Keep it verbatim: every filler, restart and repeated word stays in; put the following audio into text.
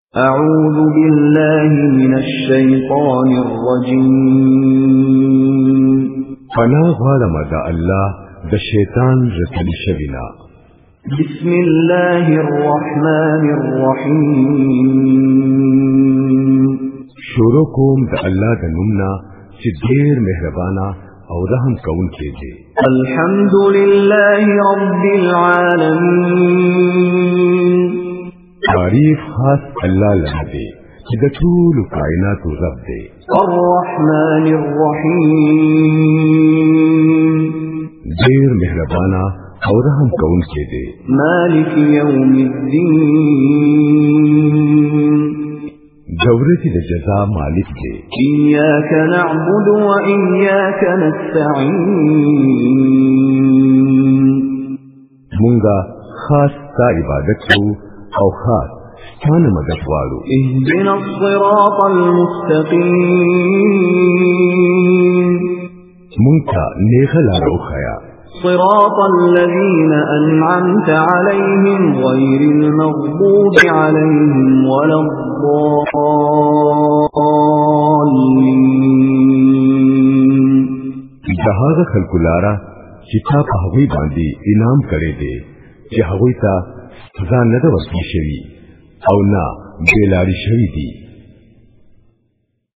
أعوذ بالله من الشيطان الرجيم پناه غواړم د الله د شیطان رټل شوینا. بسم الله الرحمن الرحيم شروع کوم د الله د نومنا چې ډېر مهربانا او رحم کوونکی دی. الحمد لله رب العالمين تعریف خاص الله لره دی چې د ټول کائنات رب دی. الرحمن الرحيم ډېر مهربانا او رحم کوونکی دی. مالك يوم الدين دورتي د جزاء مالک دی. إياك نعبد وإياك نستعين مونږه خاص تا عبادت کوو او خاص ستانه مدد غواړو. اهدنا الصراط المستقيم مونږ ته نیغه لار وښیه. صراط الذين أنعمت عليهم غير المغضوب عليهم ولا الضالين. هغه خلکو لاره چې تا په هغوی باندې انعام کړی دی چې هغوی ته ځان نه ده ورکړل شوي او نه بېلارې شوي دي.